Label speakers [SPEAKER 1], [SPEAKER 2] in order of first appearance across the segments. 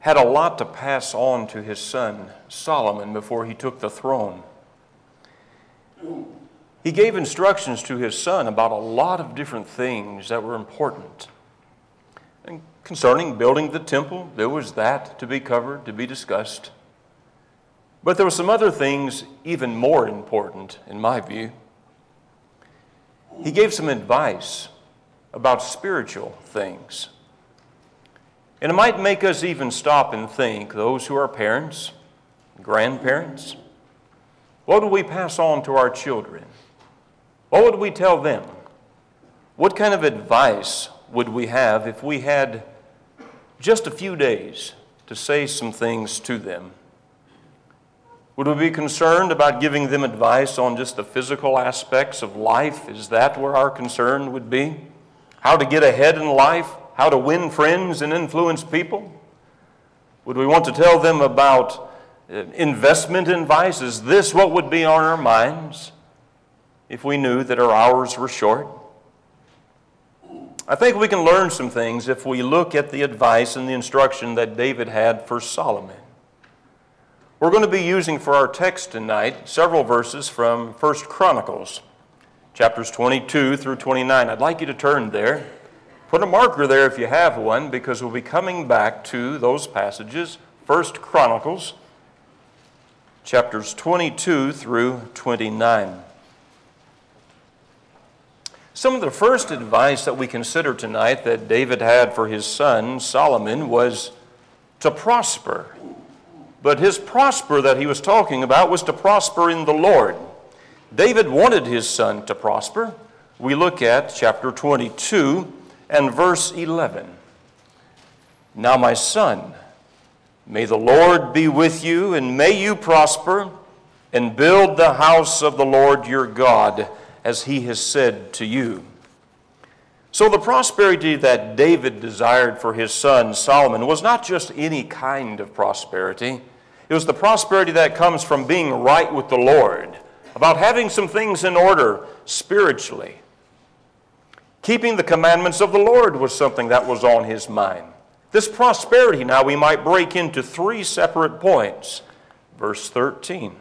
[SPEAKER 1] had a lot to pass on to his son Solomon before he took the throne. He gave instructions to his son about a lot of different things that were important. And concerning building the temple, there was that to be covered, to be discussed. But there were some other things even more important, in my view. He gave some advice about spiritual things. And it might make us even stop and think, those who are parents, grandparents, what would we pass on to our children? What would we tell them? What kind of advice would we have if we had just a few days to say some things to them? Would we be concerned about giving them advice on just the physical aspects of life? Is that where our concern would be? How to get ahead in life? How to win friends and influence people? Would we want to tell them about investment advice? Is this what would be on our minds if we knew that our hours were short? I think we can learn some things if we look at the advice and the instruction that David had for Solomon. We're going to be using for our text tonight several verses from 1 Chronicles, chapters 22 through 29. I'd like you to turn there. Put a marker there if you have one, because we'll be coming back to those passages. 1 Chronicles, chapters 22 through 29. Some of the first advice that we consider tonight that David had for his son Solomon was to prosper. But his prosper that he was talking about was to prosper in the Lord. David wanted his son to prosper. We look at chapter 22 and verse 11. Now, my son, may the Lord be with you, and may you prosper, and build the house of the Lord your God, as he has said to you. So the prosperity that David desired for his son Solomon was not just any kind of prosperity. It was the prosperity that comes from being right with the Lord, about having some things in order spiritually. Keeping the commandments of the Lord was something that was on his mind. This prosperity now we might break into three separate points. Verse 13.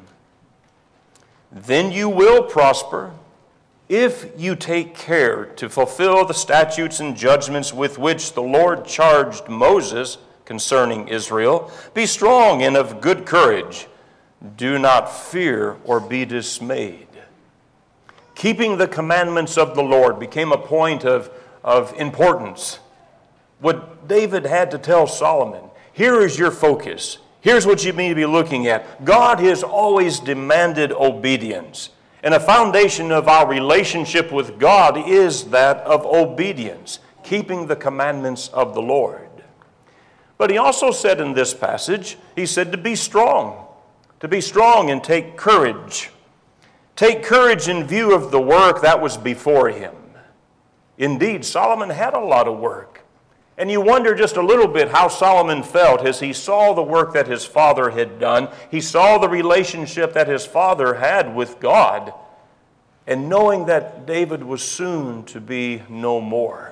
[SPEAKER 1] Then you will prosper if you take care to fulfill the statutes and judgments with which the Lord charged Moses concerning Israel. Be strong and of good courage. Do not fear or be dismayed. Keeping the commandments of the Lord became a point of importance. What David had to tell Solomon, here is your focus. Here's what you need to be looking at. God has always demanded obedience. And a foundation of our relationship with God is that of obedience, keeping the commandments of the Lord. But he also said in this passage, he said to be strong and take courage. Take courage in view of the work that was before him. Indeed, Solomon had a lot of work. And you wonder just a little bit how Solomon felt as he saw the work that his father had done. He saw the relationship that his father had with God. And knowing that David was soon to be no more.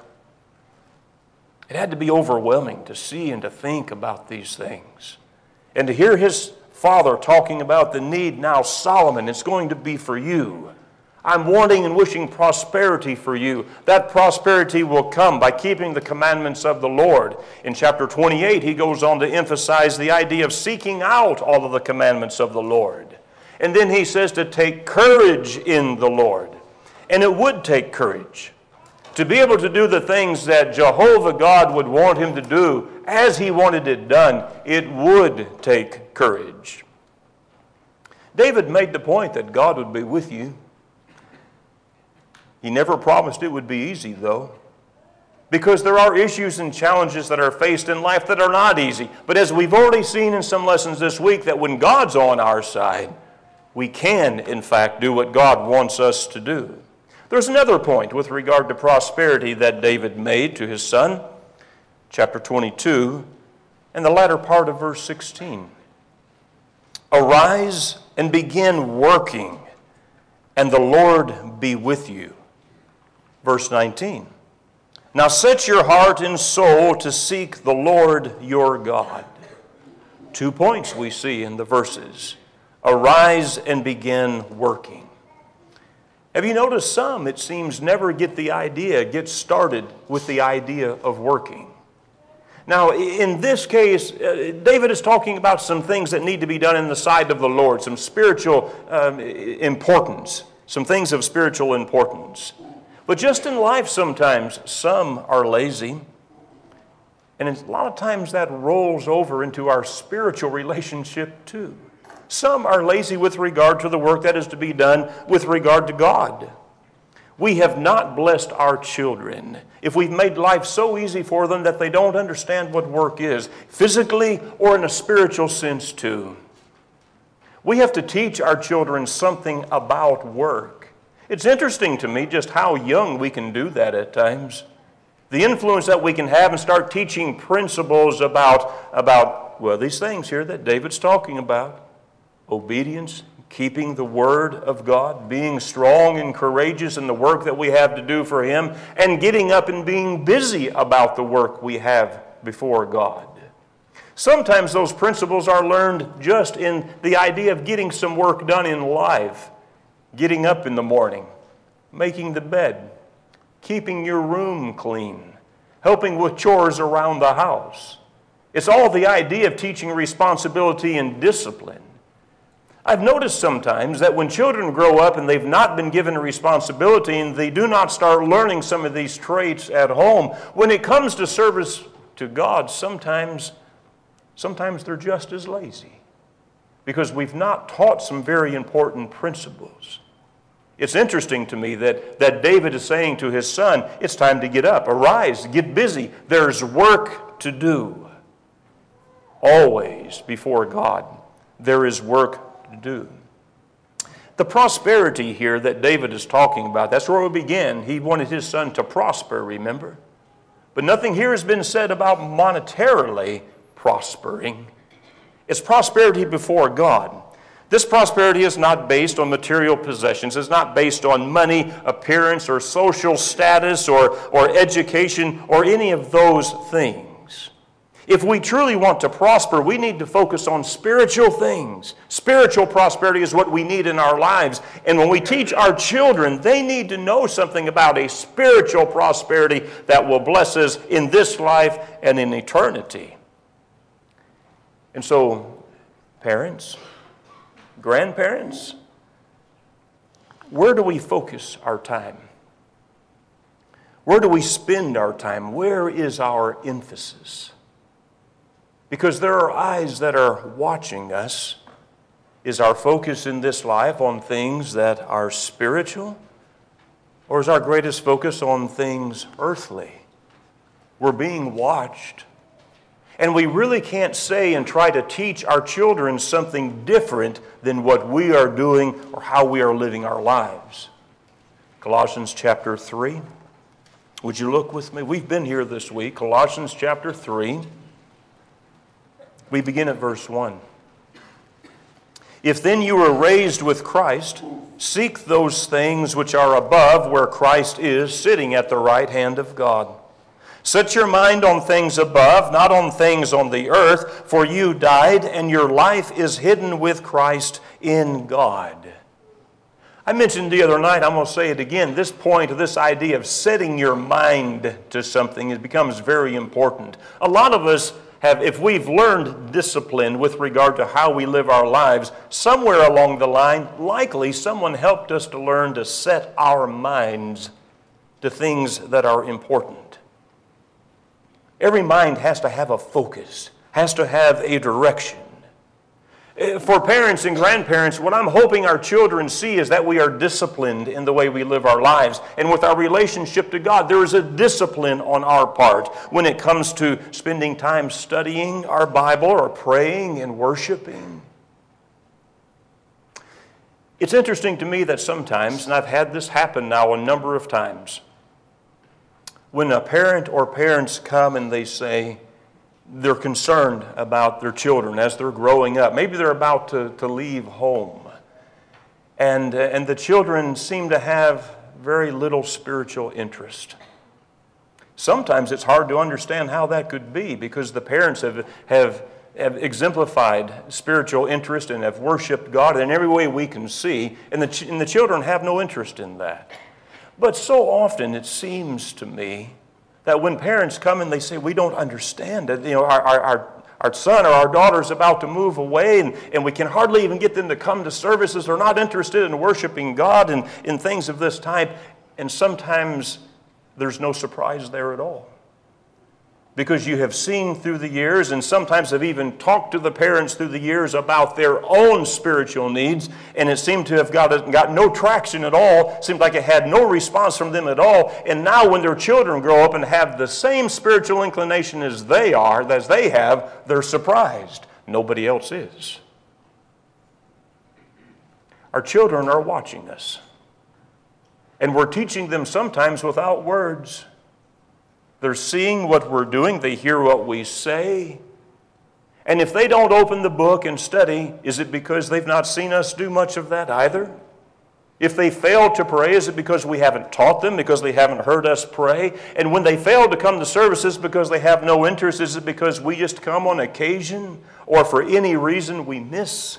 [SPEAKER 1] It had to be overwhelming to see and to think about these things. And to hear his father talking about the need now, Solomon, it's going to be for you. I'm wanting and wishing prosperity for you. That prosperity will come by keeping the commandments of the Lord. In chapter 28, he goes on to emphasize the idea of seeking out all of the commandments of the Lord. And then he says to take courage in the Lord. And it would take courage to be able to do the things that Jehovah God would want him to do as he wanted it done. It would take courage. David made the point that God would be with you. He never promised it would be easy, though, because there are issues and challenges that are faced in life that are not easy. But as we've already seen in some lessons this week, that when God's on our side, we can, in fact, do what God wants us to do. There's another point with regard to prosperity that David made to his son, chapter 22, and the latter part of verse 16. Arise and begin working, and the Lord be with you. Verse 19. Now set your heart and soul to seek the Lord your God. 2 points we see in the verses. Arise and begin working. Have you noticed some, it seems, never get started with the idea of working? Now, in this case, David is talking about some things that need to be done in the sight of the Lord, some spiritual importance, some things of spiritual importance. But just in life sometimes, some are lazy. And a lot of times that rolls over into our spiritual relationship too. Some are lazy with regard to the work that is to be done with regard to God. We have not blessed our children if we've made life so easy for them that they don't understand what work is, physically or in a spiritual sense too. We have to teach our children something about work. It's interesting to me just how young we can do that at times. The influence that we can have and start teaching principles about these things here that David's talking about. Obedience, keeping the word of God, being strong and courageous in the work that we have to do for Him, and getting up and being busy about the work we have before God. Sometimes those principles are learned just in the idea of getting some work done in life. Getting up in the morning, making the bed, keeping your room clean, helping with chores around the house. It's all the idea of teaching responsibility and discipline. I've noticed sometimes that when children grow up and they've not been given a responsibility and they do not start learning some of these traits at home, when it comes to service to God, sometimes they're just as lazy because we've not taught some very important principles. It's interesting to me that David is saying to his son, it's time to get up, arise, get busy. There's work to do. Always before God, there is work to do. The prosperity here that David is talking about, that's where we begin. He wanted his son to prosper, remember? But nothing here has been said about monetarily prospering. It's prosperity before God. This prosperity is not based on material possessions. It's not based on money, appearance, or social status, or education, or any of those things. If we truly want to prosper, we need to focus on spiritual things. Spiritual prosperity is what we need in our lives. And when we teach our children, they need to know something about a spiritual prosperity that will bless us in this life and in eternity. And so, parents, grandparents, where do we focus our time? Where do we spend our time? Where is our emphasis? Because there are eyes that are watching us. Is our focus in this life on things that are spiritual? Or is our greatest focus on things earthly? We're being watched. And we really can't say and try to teach our children something different than what we are doing or how we are living our lives. Colossians chapter 3. Would you look with me? We've been here this week. Colossians chapter 3. We begin at verse 1. If then you were raised with Christ, seek those things which are above, where Christ is, sitting at the right hand of God. Set your mind on things above, not on things on the earth, for you died, and your life is hidden with Christ in God. I mentioned the other night, I'm going to say it again, this point, this idea of setting your mind to something, it becomes very important. A lot of us have, if we've learned discipline with regard to how we live our lives, somewhere along the line, likely someone helped us to learn to set our minds to things that are important. Every mind has to have a focus, has to have a direction. For parents and grandparents, what I'm hoping our children see is that we are disciplined in the way we live our lives. And with our relationship to God, there is a discipline on our part when it comes to spending time studying our Bible or praying and worshiping. It's interesting to me that sometimes, and I've had this happen now a number of times, when a parent or parents come and they say they're concerned about their children as they're growing up. Maybe they're about to leave home. And the children seem to have very little spiritual interest. Sometimes it's hard to understand how that could be because the parents have have exemplified spiritual interest and have worshiped God in every way we can see, and the children have no interest in that. But so often it seems to me that when parents come and they say, we don't understand it, our son or our daughter is about to move away, and we can hardly even get them to come to services. They're not interested in worshiping God and in things of this type. And sometimes there's no surprise there at all. Because you have seen through the years, and sometimes have even talked to the parents through the years about their own spiritual needs, and it seemed to have got no traction at all, seemed like it had no response from them at all, and now when their children grow up and have the same spiritual inclination as they have, they're surprised. Nobody else is. Our children are watching us, and we're teaching them sometimes without words. They're seeing what we're doing. They hear what we say. And if they don't open the book and study, is it because they've not seen us do much of that either? If they fail to pray, is it because we haven't taught them, because they haven't heard us pray? And when they fail to come to services because they have no interest, is it because we just come on occasion or for any reason we miss?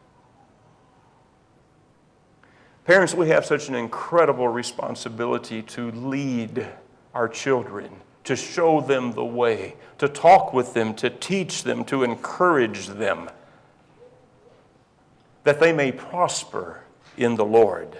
[SPEAKER 1] Parents, we have such an incredible responsibility to lead our children, to show them the way, to talk with them, to teach them, to encourage them, that they may prosper in the Lord.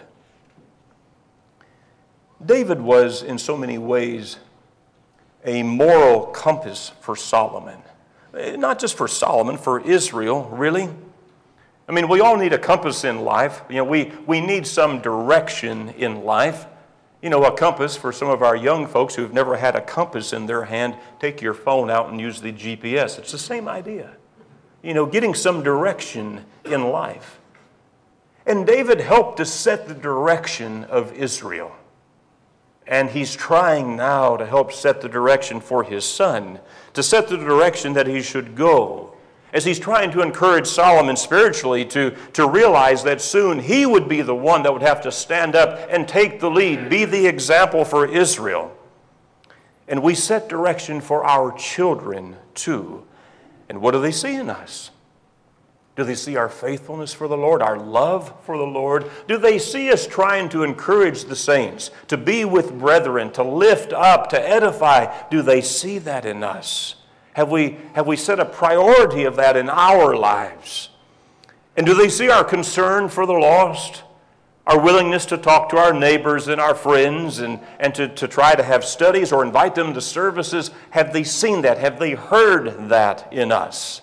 [SPEAKER 1] David was, in so many ways, a moral compass for Solomon. Not just for Solomon, for Israel, really. I mean, we all need a compass in life. We need some direction in life. A compass, for some of our young folks who've never had a compass in their hand, take your phone out and use the GPS. It's the same idea. Getting some direction in life. And David helped to set the direction of Israel. And he's trying now to help set the direction for his son, to set the direction that he should go, as he's trying to encourage Solomon spiritually to realize that soon he would be the one that would have to stand up and take the lead, be the example for Israel. And we set direction for our children too. And what do they see in us? Do they see our faithfulness for the Lord, our love for the Lord? Do they see us trying to encourage the saints, to be with brethren, to lift up, to edify? Do they see that in us? Have we set a priority of that in our lives? And do they see our concern for the lost? Our willingness to talk to our neighbors and our friends and to try to have studies or invite them to services? Have they seen that? Have they heard that in us?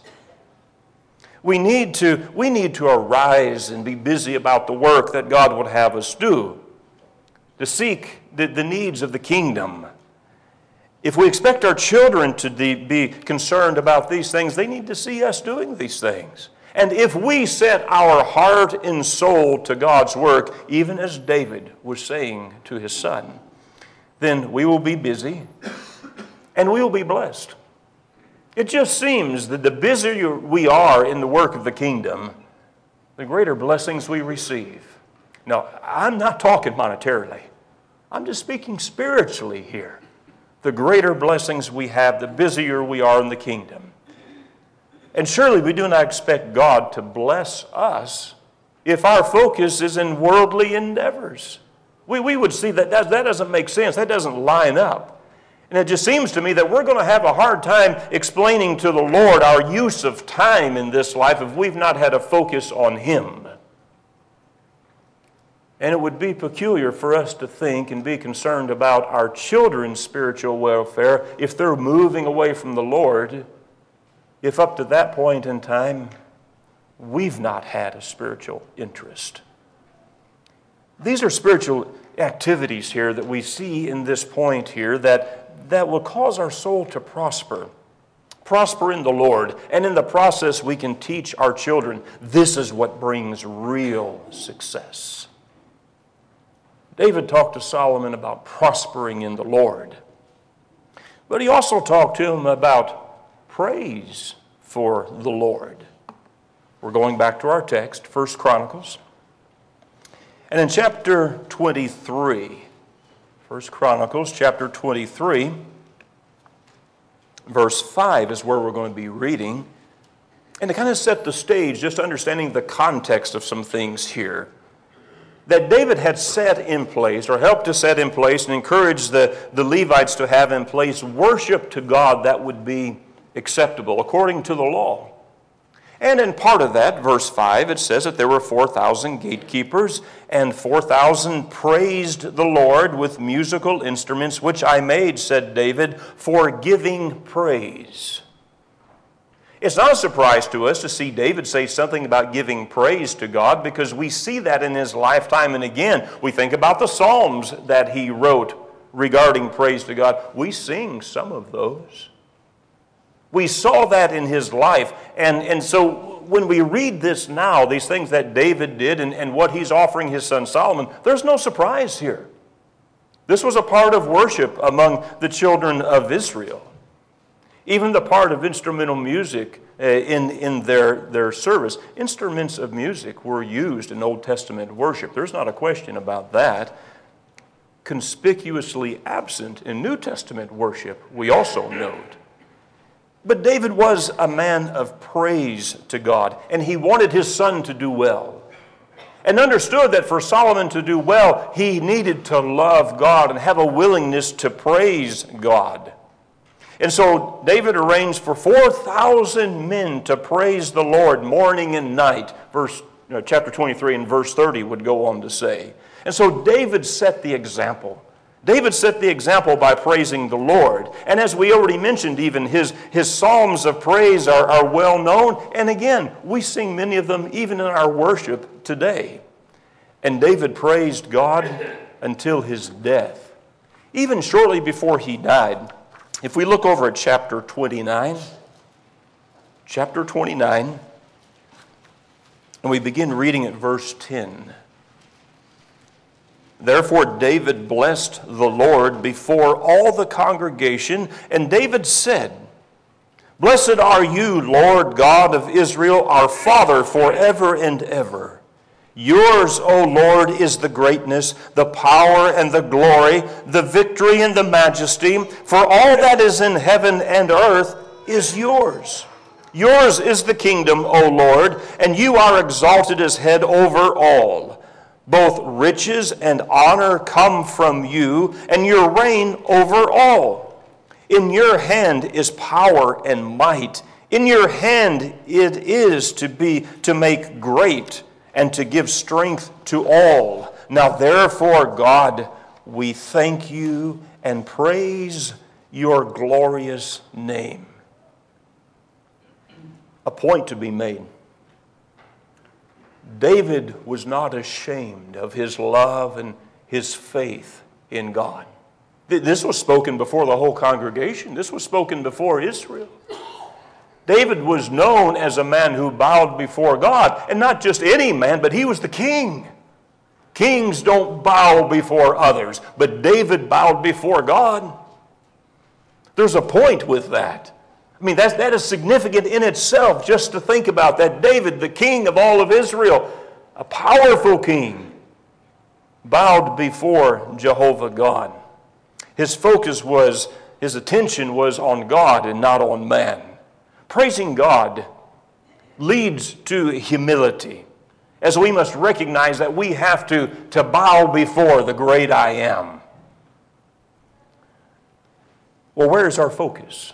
[SPEAKER 1] We need to arise and be busy about the work that God would have us do, to seek the needs of the kingdom. If we expect our children to be concerned about these things, they need to see us doing these things. And if we set our heart and soul to God's work, even as David was saying to his son, then we will be busy and we will be blessed. It just seems that the busier we are in the work of the kingdom, the greater blessings we receive. Now, I'm not talking monetarily. I'm just speaking spiritually here. The greater blessings we have, the busier we are in the kingdom. And surely we do not expect God to bless us if our focus is in worldly endeavors. We would see that doesn't make sense. That doesn't line up. And it just seems to me that we're going to have a hard time explaining to the Lord our use of time in this life if we've not had a focus on Him. And it would be peculiar for us to think and be concerned about our children's spiritual welfare if they're moving away from the Lord, if up to that point in time we've not had a spiritual interest. These are spiritual activities here that we see in this point here that will cause our soul to prosper in the Lord. And in the process we can teach our children this is what brings real success. David talked to Solomon about prospering in the Lord. But he also talked to him about praise for the Lord. We're going back to our text, 1 Chronicles. And in chapter 23, 1 Chronicles chapter 23, verse 5 is where we're going to be reading. And to kind of set the stage, just understanding the context of some things here, that David had set in place, or helped to set in place, and encouraged the Levites to have in place worship to God that would be acceptable according to the law. And in part of that, verse 5, it says that there were 4,000 gatekeepers, and 4,000 praised the Lord with musical instruments, which I made, said David, for giving praise. It's not a surprise to us to see David say something about giving praise to God, because we see that in his lifetime and again. We think about the Psalms that he wrote regarding praise to God. We sing some of those. We saw that in his life. And so when we read this now, these things that David did and what he's offering his son Solomon, there's no surprise here. This was a part of worship among the children of Israel. Even the part of instrumental music in their service. Instruments of music were used in Old Testament worship. There's not a question about that. Conspicuously absent in New Testament worship, we also note. But David was a man of praise to God, and he wanted his son to do well. And understood that for Solomon to do well, he needed to love God and have a willingness to praise God. And so David arranged for 4,000 men to praise the Lord morning and night. Chapter 23 and verse 30 would go on to say. And so David set the example. David set the example by praising the Lord. And as we already mentioned, even his psalms of praise are well known. And again, we sing many of them even in our worship today. And David praised God until his death. Even shortly before he died, if we look over at chapter 29, and we begin reading at verse 10. Therefore David blessed the Lord before all the congregation, and David said, Blessed are you, Lord God of Israel, our Father, forever and ever. Yours, O Lord, is the greatness, the power and the glory, the victory and the majesty, for all that is in heaven and earth is yours. Yours is the kingdom, O Lord, and you are exalted as head over all. Both riches and honor come from you, and your reign over all. In your hand is power and might. In your hand it is to make great and to give strength to all. Now therefore, God, we thank you and praise your glorious name. A point to be made. David was not ashamed of his love and his faith in God. This was spoken before the whole congregation. This was spoken before Israel. David was known as a man who bowed before God, and not just any man, but he was the king. Kings don't bow before others, but David bowed before God. There's a point with that. I mean, that is significant in itself, just to think about that. David, the king of all of Israel, a powerful king, bowed before Jehovah God. His attention was on God and not on man. Praising God leads to humility, as we must recognize that we have to bow before the great I am. Well, where is our focus?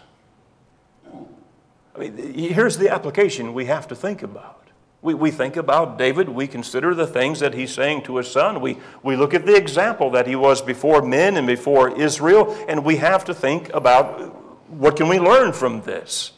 [SPEAKER 1] I mean, here's the application we have to think about. We think about David, we consider the things that he's saying to his son. We look at the example that he was before men and before Israel, and we have to think about what can we learn from this.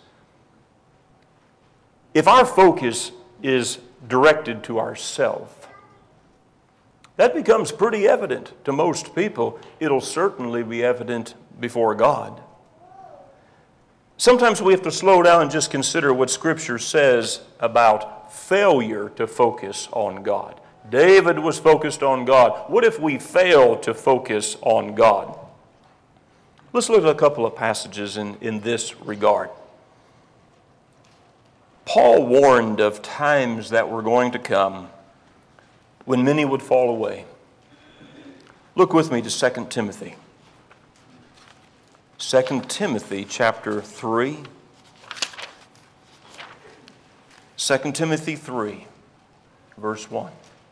[SPEAKER 1] If our focus is directed to ourselves, that becomes pretty evident to most people. It'll certainly be evident before God. Sometimes we have to slow down and just consider what Scripture says about failure to focus on God. David was focused on God. What if we fail to focus on God? Let's look at a couple of passages in this regard. Paul warned of times that were going to come when many would fall away. Look with me to 2 Timothy. 2 Timothy chapter 3. 2 Timothy 3, verse 1.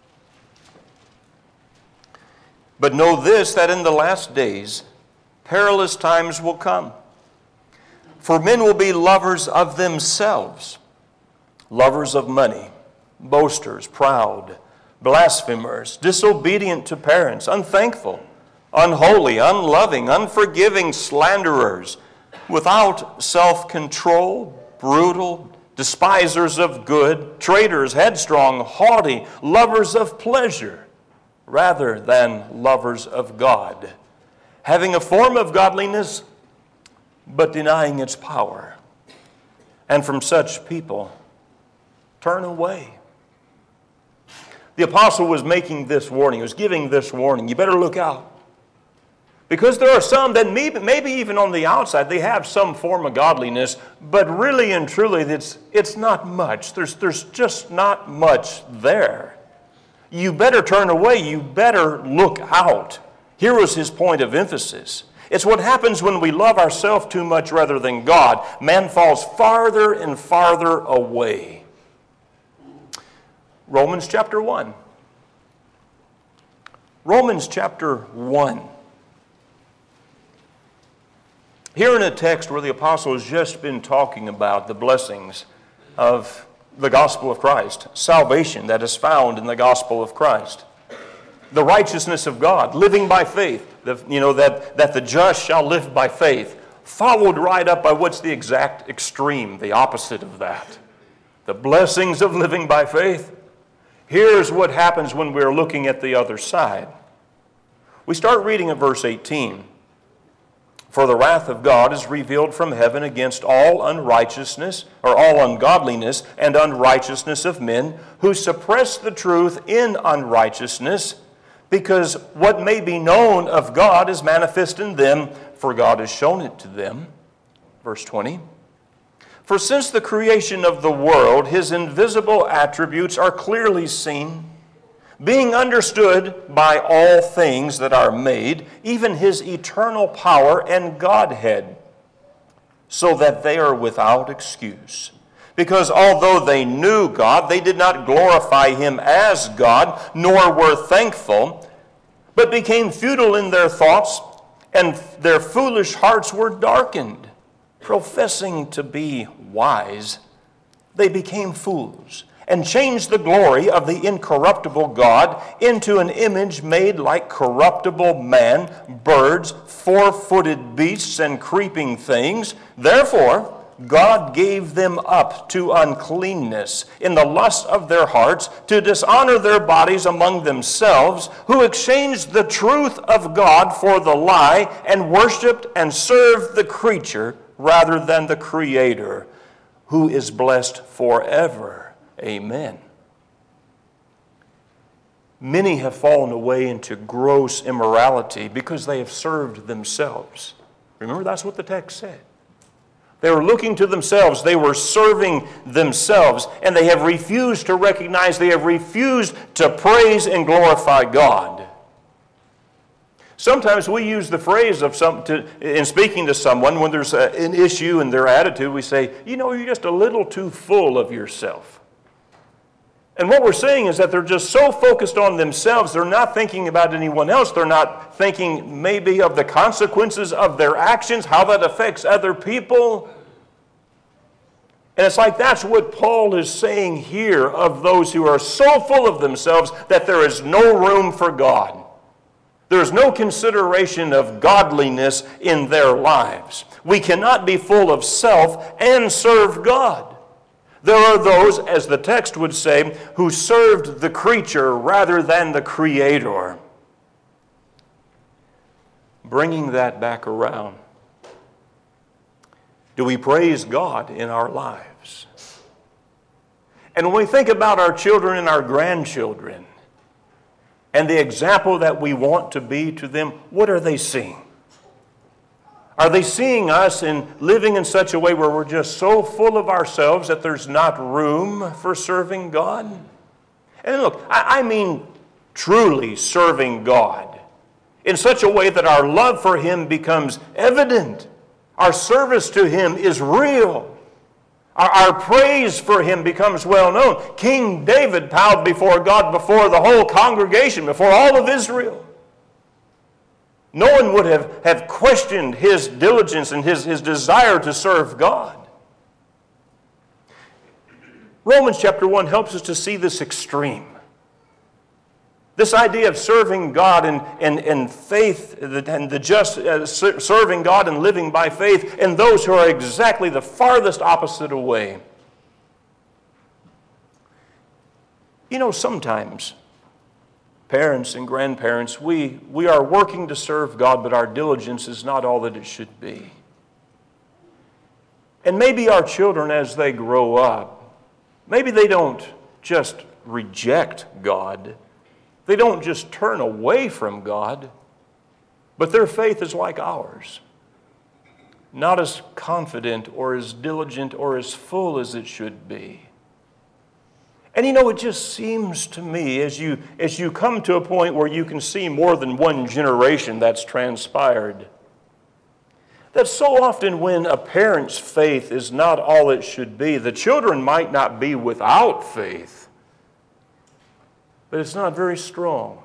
[SPEAKER 1] But know this, that in the last days perilous times will come. For men will be lovers of themselves, lovers of money, boasters, proud, blasphemers, disobedient to parents, unthankful, unholy, unloving, unforgiving, slanderers, without self-control, brutal, despisers of good, traitors, headstrong, haughty, lovers of pleasure rather than lovers of God, having a form of godliness but denying its power. And from such people turn away. The apostle was making this warning. He was giving this warning. You better look out. Because there are some that maybe even on the outside, they have some form of godliness, but really and truly, it's not much. There's just not much there. You better turn away. You better look out. Here was his point of emphasis. It's what happens when we love ourselves too much rather than God. Man falls farther and farther away. Romans chapter 1. Romans chapter 1. Here in a text where the apostle has just been talking about the blessings of the gospel of Christ, salvation that is found in the gospel of Christ, the righteousness of God, living by faith, that the just shall live by faith, followed right up by what's the exact extreme, the opposite of that, the blessings of living by faith. Here's what happens when we're looking at the other side. We start reading at verse 18. For the wrath of God is revealed from heaven against all unrighteousness, or all ungodliness and unrighteousness of men, who suppress the truth in unrighteousness, because what may be known of God is manifest in them, for God has shown it to them. Verse 20. For since the creation of the world, his invisible attributes are clearly seen, being understood by all things that are made, even his eternal power and Godhead, so that they are without excuse. Because although they knew God, they did not glorify him as God, nor were thankful, but became futile in their thoughts, and their foolish hearts were darkened. Professing to be wise, they became fools, and changed the glory of the incorruptible God into an image made like corruptible man, birds, four-footed beasts, and creeping things. Therefore, God gave them up to uncleanness in the lust of their hearts, to dishonor their bodies among themselves, who exchanged the truth of God for the lie, and worshipped and served the creature rather than the Creator, who is blessed forever. Amen. Many have fallen away into gross immorality because they have served themselves. Remember, that's what the text said. They were looking to themselves. They were serving themselves, and they have refused to recognize, they have refused to praise and glorify God. Sometimes we use the phrase in speaking to someone when there's an issue in their attitude, we say, you're just a little too full of yourself. And what we're saying is that they're just so focused on themselves, they're not thinking about anyone else. They're not thinking maybe of the consequences of their actions, how that affects other people. And it's like that's what Paul is saying here of those who are so full of themselves that there is no room for God. There is no consideration of godliness in their lives. We cannot be full of self and serve God. There are those, as the text would say, who served the creature rather than the Creator. Bringing that back around, do we praise God in our lives? And when we think about our children and our grandchildren, and the example that we want to be to them, what are they seeing? Are they seeing us in living in such a way where we're just so full of ourselves that there's not room for serving God? And look, I mean truly serving God in such a way that our love for Him becomes evident. Our service to Him is real. Our praise for him becomes well known. King David bowed before God, before the whole congregation, before all of Israel. No one would have questioned his diligence and his desire to serve God. Romans chapter 1 helps us to see this extreme. This idea of serving God and faith, and the just serving God and living by faith, and those who are exactly the farthest opposite away. You know, sometimes parents and grandparents, we are working to serve God, but our diligence is not all that it should be. And maybe our children, as they grow up, maybe they don't just reject God. They don't just turn away from God, but their faith is like ours. Not as confident or as diligent or as full as it should be. And you know, it just seems to me, as you come to a point where you can see more than one generation that's transpired, that so often when a parent's faith is not all it should be, the children might not be without faith, but it's not very strong.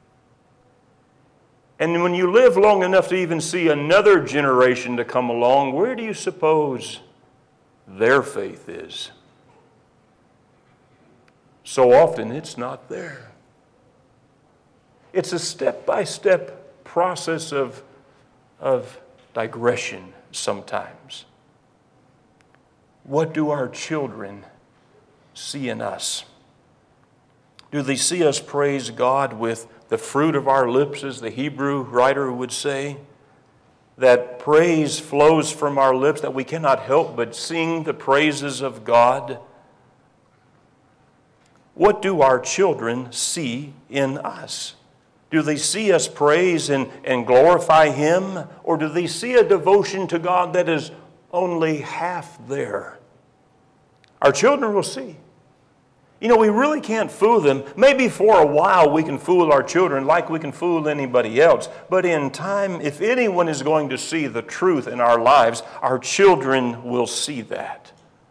[SPEAKER 1] And when you live long enough to even see another generation to come along, where do you suppose their faith is? So often it's not there. It's a step-by-step process of digression sometimes. What do our children see in us? Do they see us praise God with the fruit of our lips, as the Hebrew writer would say? That praise flows from our lips, that we cannot help but sing the praises of God. What do our children see in us? Do they see us praise and glorify Him? Or do they see a devotion to God that is only half there? Our children will see. You know, we really can't fool them. Maybe for a while we can fool our children like we can fool anybody else. But in time, if anyone is going to see the truth in our lives, our children will see that.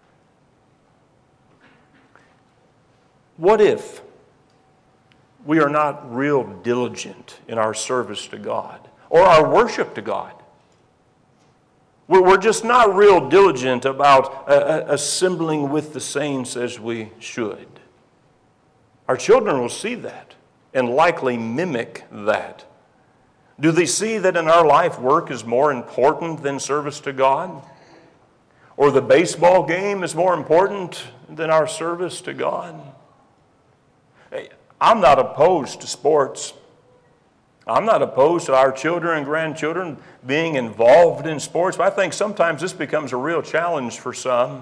[SPEAKER 1] What if we are not real diligent in our service to God or our worship to God? We're just not real diligent about assembling with the saints as we should. Our children will see that and likely mimic that. Do they see that in our life work is more important than service to God? Or the baseball game is more important than our service to God? Hey, I'm not opposed to sports. I'm not opposed to our children and grandchildren being involved in sports, but I think sometimes this becomes a real challenge for some.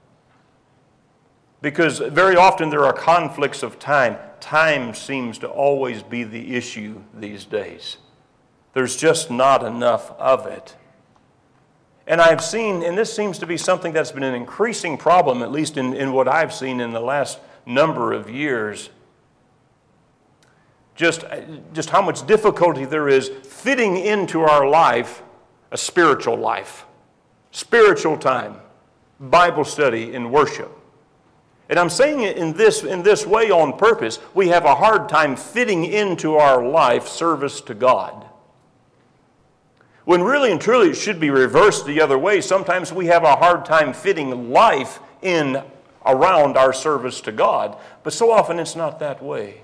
[SPEAKER 1] Because very often there are conflicts of time. Time seems to always be the issue these days. There's just not enough of it. And I've seen, and this seems to be something that's been an increasing problem, at least in what I've seen in the last number of years, just how much difficulty there is fitting into our life a spiritual life, spiritual time, Bible study, and worship. And I'm saying it in this way on purpose. We have a hard time fitting into our life service to God. When really and truly it should be reversed the other way. Sometimes we have a hard time fitting life in around our service to God. But so often it's not that way.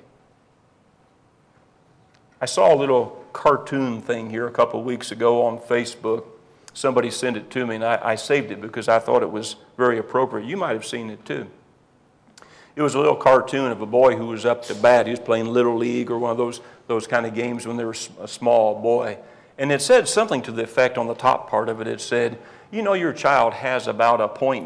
[SPEAKER 1] I saw a little cartoon thing here a couple of weeks ago on Facebook. Somebody sent it to me, and I saved it because I thought it was very appropriate. You might have seen it too. It was a little cartoon of a boy who was up to bat. He was playing Little League or one of those kind of games when they were a small boy. And it said something to the effect on the top part of it. It said, you know, your child has about a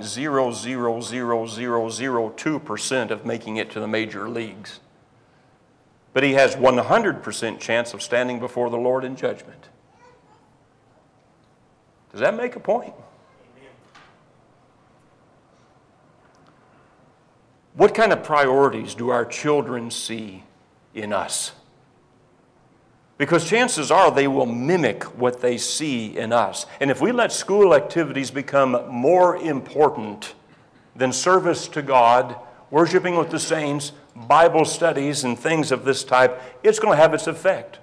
[SPEAKER 1] 0.00002% of making it to the major leagues. But he has 100% chance of standing before the Lord in judgment. Does that make a point? What kind of priorities do our children see in us? Because chances are they will mimic what they see in us. And if we let school activities become more important then service to God, worshiping with the saints, Bible studies, and things of this type, it's going to have its effect.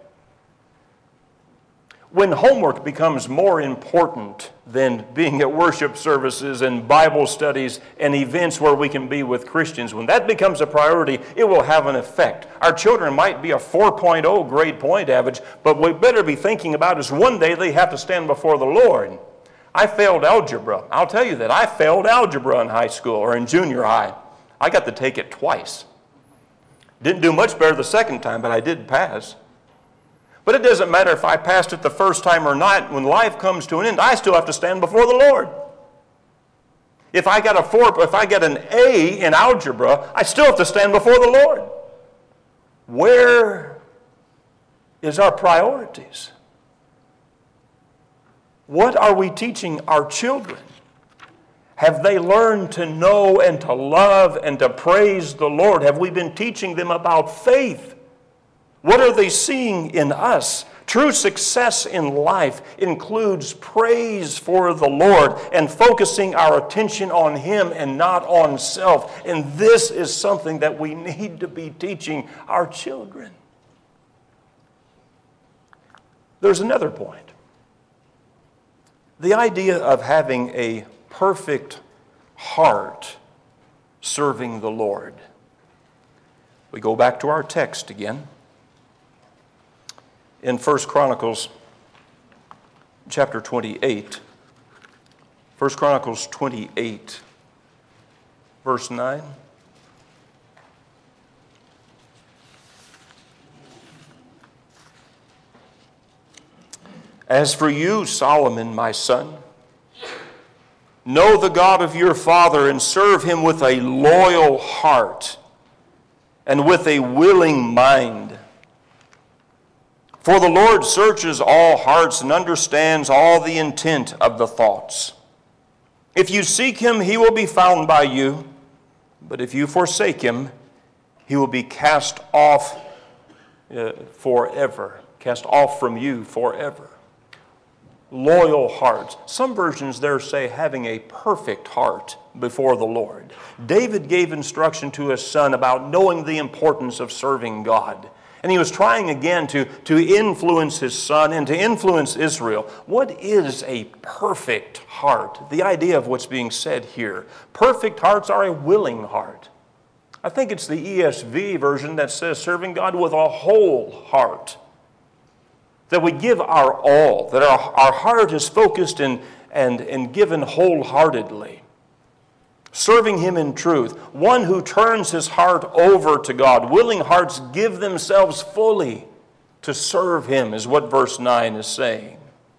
[SPEAKER 1] When homework becomes more important than being at worship services and Bible studies and events where we can be with Christians, when that becomes a priority, it will have an effect. Our children might be a 4.0 grade point average, but we better be thinking about is one day they have to stand before the Lord. I failed algebra. I'll tell you that. I failed algebra in high school or in junior high. I got to take it twice. Didn't do much better the second time, but I did pass. But it doesn't matter if I passed it the first time or not. When life comes to an end, I still have to stand before the Lord. If I get an A in algebra, I still have to stand before the Lord. Where is our priorities? What are we teaching our children? Have they learned to know and to love and to praise the Lord? Have we been teaching them about faith? What are they seeing in us? True success in life includes praise for the Lord and focusing our attention on Him and not on self. And this is something that we need to be teaching our children. There's another point. The idea of having a perfect heart serving the Lord. We go back to our text again. In 1 Chronicles chapter 28, 1 Chronicles 28, verse 9. As for you, Solomon, my son, know the God of your father and serve Him with a loyal heart and with a willing mind. For the Lord searches all hearts and understands all the intent of the thoughts. If you seek Him, He will be found by you. But if you forsake Him, He will be cast off forever. Cast off from you forever. Loyal hearts. Some versions there say having a perfect heart before the Lord. David gave instruction to his son about knowing the importance of serving God. And he was trying again to influence his son and to influence Israel. What is a perfect heart? The idea of what's being said here. Perfect hearts are a willing heart. I think it's the ESV version that says serving God with a whole heart. That we give our all, that our heart is focused and given wholeheartedly. Serving Him in truth. One who turns his heart over to God. Willing hearts give themselves fully to serve Him, is what verse 9 is saying.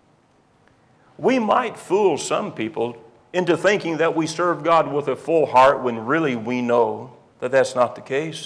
[SPEAKER 1] We might fool some people into thinking that we serve God with a full heart when really we know that that's not the case.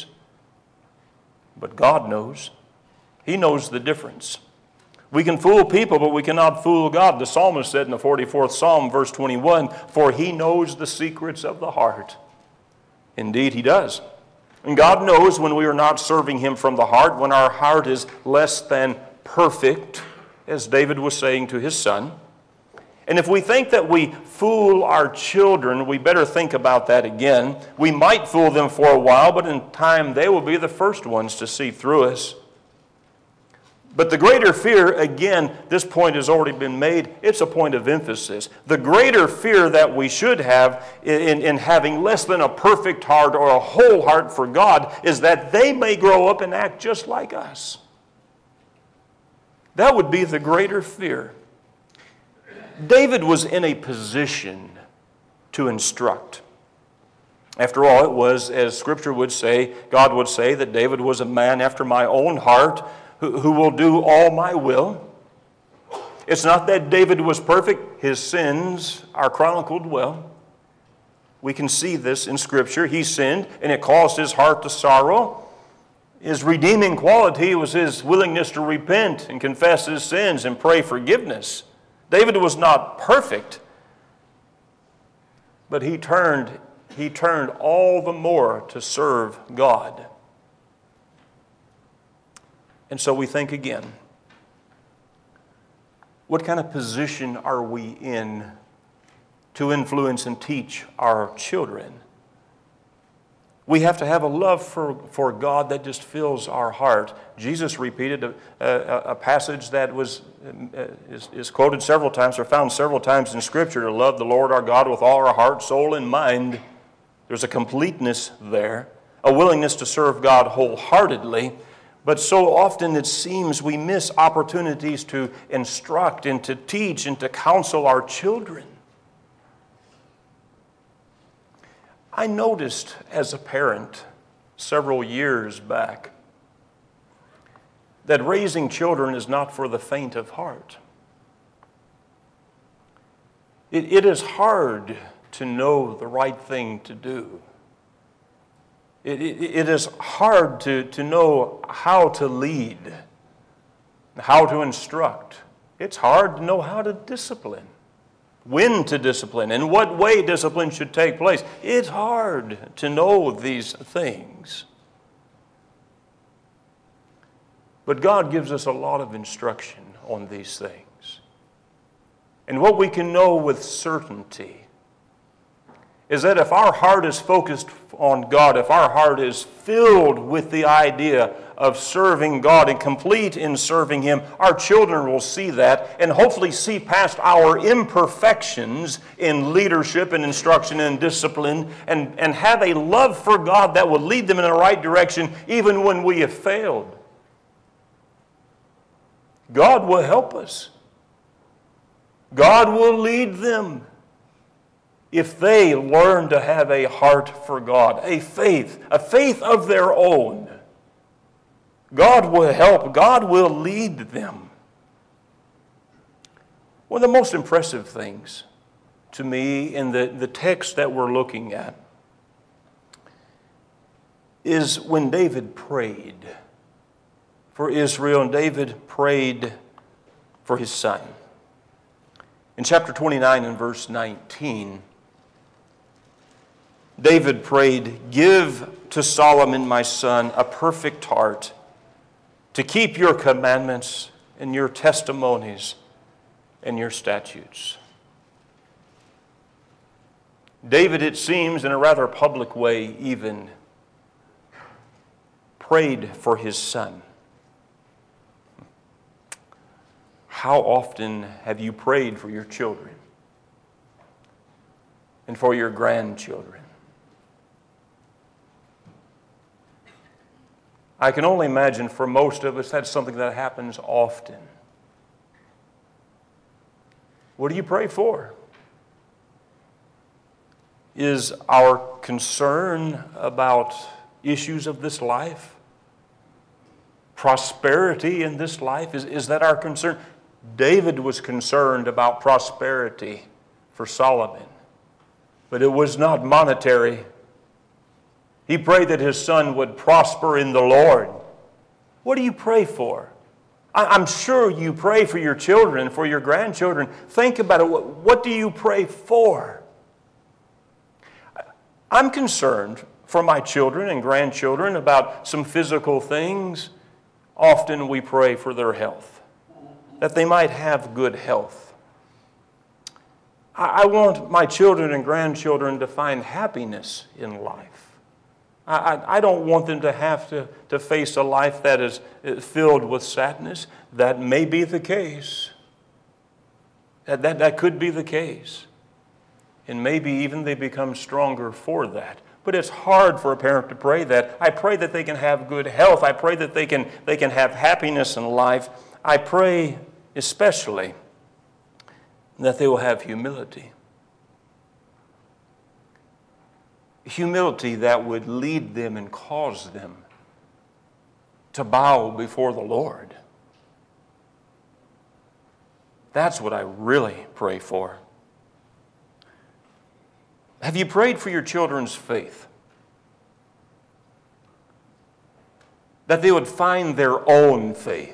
[SPEAKER 1] But God knows. He knows the difference. We can fool people, but we cannot fool God. The psalmist said in the 44th Psalm, verse 21, for He knows the secrets of the heart. Indeed, He does. And God knows when we are not serving Him from the heart, when our heart is less than perfect, as David was saying to his son. And if we think that we fool our children, we better think about that again. We might fool them for a while, but in time they will be the first ones to see through us. But the greater fear, again, this point has already been made, it's a point of emphasis. The greater fear that we should have in having less than a perfect heart or a whole heart for God is that they may grow up and act just like us. That would be the greater fear. David was in a position to instruct. After all, it was, as Scripture would say, God would say that David was a man after my own heart, who will do all my will. It's not that David was perfect. His sins are chronicled well. We can see this in Scripture. He sinned, and it caused his heart to sorrow. His redeeming quality was his willingness to repent and confess his sins and pray forgiveness. David was not perfect, but he turned all the more to serve God. And so we think again, what kind of position are we in to influence and teach our children. We have to have a love for God that just fills our heart. Jesus repeated a passage that is quoted several times or found several times in Scripture, to love the Lord our God with all our heart, soul, and mind. There's a completeness there, a willingness to serve God wholeheartedly. But so often it seems we miss opportunities to instruct and to teach and to counsel our children. I noticed as a parent several years back that raising children is not for the faint of heart. It is hard to know the right thing to do. It is hard to know how to lead, how to instruct. It's hard to know how to discipline, when to discipline, and what way discipline should take place. It's hard to know these things. But God gives us a lot of instruction on these things. And what we can know with certainty is that if our heart is focused on God, if our heart is filled with the idea of serving God and complete in serving Him, our children will see that and hopefully see past our imperfections in leadership and instruction and discipline and have a love for God that will lead them in the right direction even when we have failed. God will help us. God will lead them if they learn to have a heart for God, a faith of their own. God will help. God will lead them. One of the most impressive things to me in the text that we're looking at is when David prayed for Israel, and David prayed for his son. In chapter 29 and verse 19, David prayed, "Give to Solomon my son a perfect heart to keep your commandments and your testimonies and your statutes." David, it seems, in a rather public way even, prayed for his son. How often have you prayed for your children and for your grandchildren? I can only imagine for most of us that's something that happens often. What do you pray for? Is our concern about issues of this life? Prosperity in this life? Is that our concern? David was concerned about prosperity for Solomon, but it was not monetary. He prayed that his son would prosper in the Lord. What do you pray for? I'm sure you pray for your children, for your grandchildren. Think about it. What do you pray for? I'm concerned for my children and grandchildren about some physical things. Often we pray for their health, that they might have good health. I want my children and grandchildren to find happiness in life. I don't want them to have to face a life that is filled with sadness. That may be the case. That could be the case. And maybe even they become stronger for that. But it's hard for a parent to pray that. I pray that they can have good health. I pray that they can have happiness in life. I pray especially that they will have humility. Humility that would lead them and cause them to bow before the Lord. That's what I really pray for. Have you prayed for your children's faith? That they would find their own faith.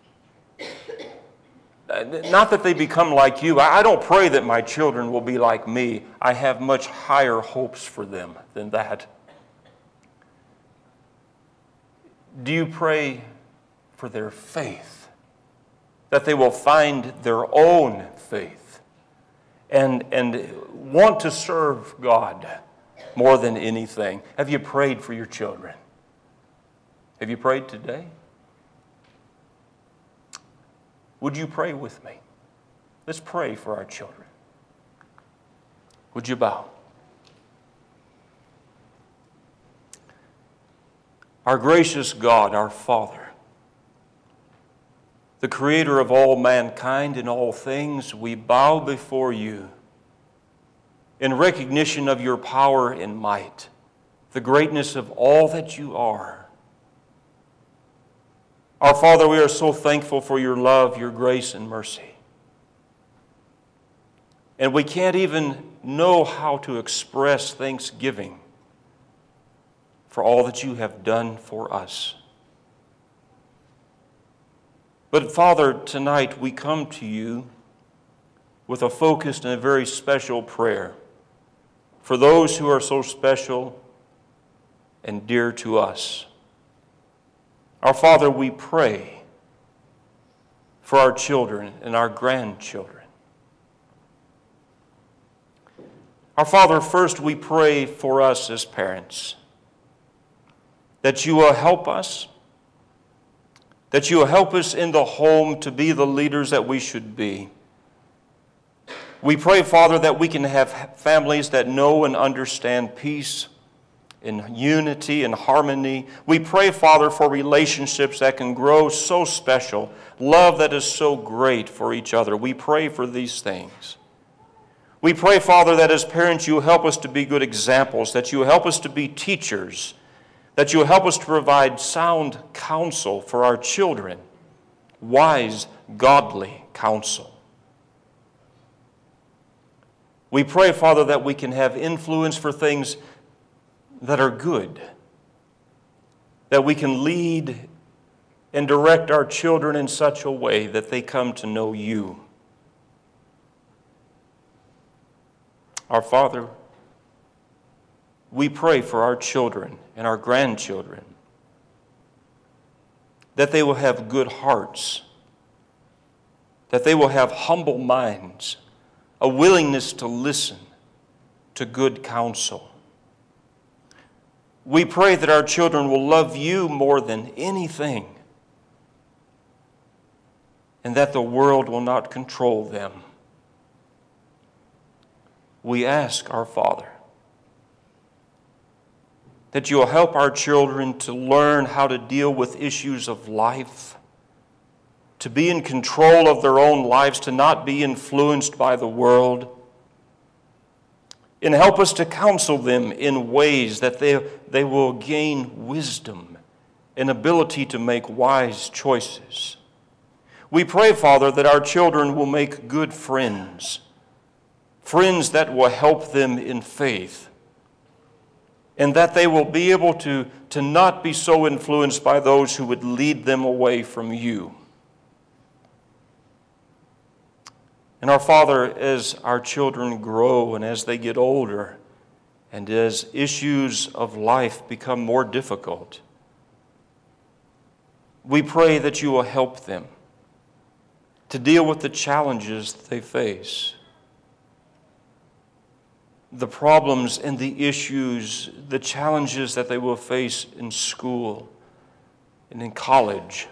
[SPEAKER 1] Not that they become like you. I don't pray that my children will be like me. I have much higher hopes for them than that. Do you pray for their faith? That they will find their own faith and want to serve God more than anything. Have you prayed for your children? Have you prayed today? Would you pray with me? Let's pray for our children. Would you bow? Our gracious God, our Father, the Creator of all mankind and all things, we bow before you in recognition of your power and might, the greatness of all that you are. Our Father, we are so thankful for your love, your grace, and mercy. And we can't even know how to express thanksgiving for all that you have done for us. But Father, tonight we come to you with a focused and a very special prayer for those who are so special and dear to us. Our Father, we pray for our children and our grandchildren. Our Father, first we pray for us as parents, that you will help us, that you will help us in the home to be the leaders that we should be. We pray, Father, that we can have families that know and understand peace and unity and harmony. We pray, Father, for relationships that can grow so special, love that is so great for each other. We pray for these things. We pray, Father, that as parents you help us to be good examples, that you help us to be teachers, that you help us to provide sound counsel for our children, wise, godly counsel. We pray, Father, that we can have influence for things that are good, that we can lead and direct our children in such a way that they come to know you. Our Father, we pray for our children and our grandchildren, that they will have good hearts, that they will have humble minds, a willingness to listen to good counsel. We pray that our children will love you more than anything, and that the world will not control them. We ask, our Father, that you will help our children to learn how to deal with issues of life, to be in control of their own lives, to not be influenced by the world, and help us to counsel them in ways that they will gain wisdom and ability to make wise choices. We pray, Father, that our children will make good friends, friends that will help them in faith, and that they will be able to not be so influenced by those who would lead them away from you. And our Father, as our children grow and as they get older, and as issues of life become more difficult, we pray that you will help them to deal with the challenges that they face, the problems and the issues, the challenges that they will face in school and in college,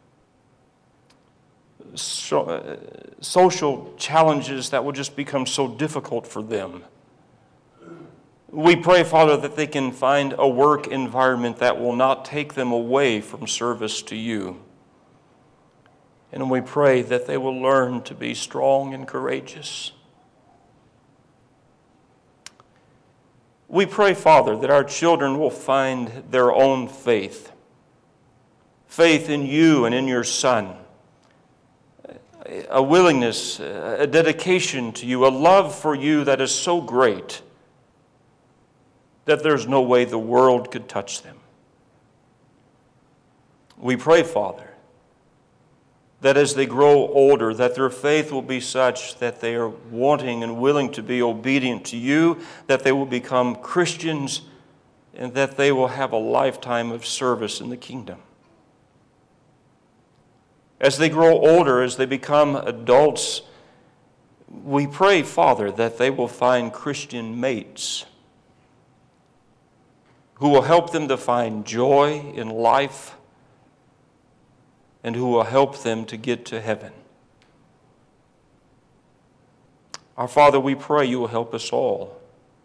[SPEAKER 1] social challenges that will just become so difficult for them. We pray, Father, that they can find a work environment that will not take them away from service to you. And we pray that they will learn to be strong and courageous. We pray, Father, that our children will find their own faith, faith in you and in your Son, a willingness, a dedication to you, a love for you that is so great that there's no way the world could touch them. We pray, Father, that as they grow older, that their faith will be such that they are wanting and willing to be obedient to you, that they will become Christians, and that they will have a lifetime of service in the kingdom. As they grow older, as they become adults, We pray, Father, that they will find Christian mates who will help them to find joy in life and who will help them to get to heaven. Our Father, we pray you will help us all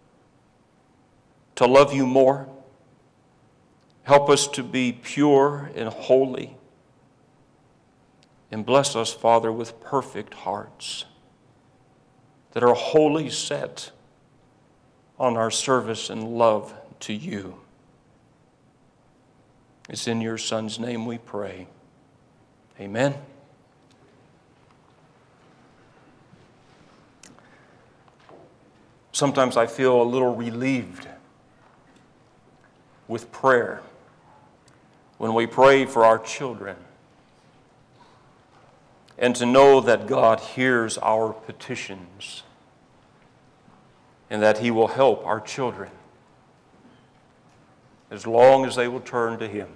[SPEAKER 1] to love you more. Help us to be pure and holy. And bless us, Father, with perfect hearts that are wholly set on our service and love to you. It's in your Son's name we pray. Amen. Sometimes I feel a little relieved with prayer when we pray for our children, and to know that God hears our petitions and that He will help our children as long as they will turn to Him.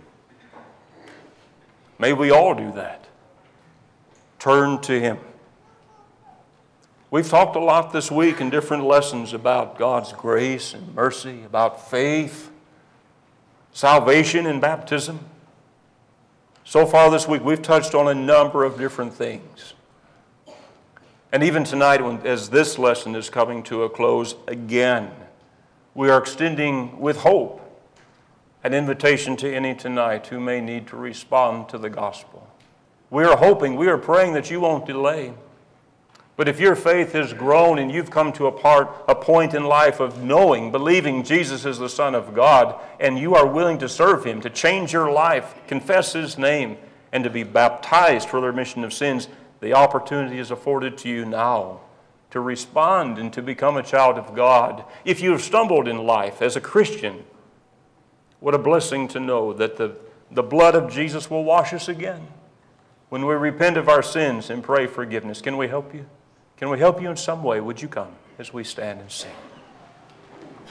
[SPEAKER 1] May we all do that. Turn to Him. We've talked a lot this week in different lessons about God's grace and mercy, about faith, salvation and baptism. So far this week, we've touched on a number of different things. And even tonight, as this lesson is coming to a close again, we are extending with hope an invitation to any tonight who may need to respond to the gospel. We are hoping, we are praying that you won't delay. But if your faith has grown and you've come to a point in life of knowing, believing Jesus is the Son of God, and you are willing to serve Him, to change your life, confess His name, and to be baptized for the remission of sins, the opportunity is afforded to you now to respond and to become a child of God. If you have stumbled in life as a Christian, what a blessing to know that the blood of Jesus will wash us again when we repent of our sins and pray forgiveness. Can we help you? Can we help you in some way? Would you come as we stand and sing?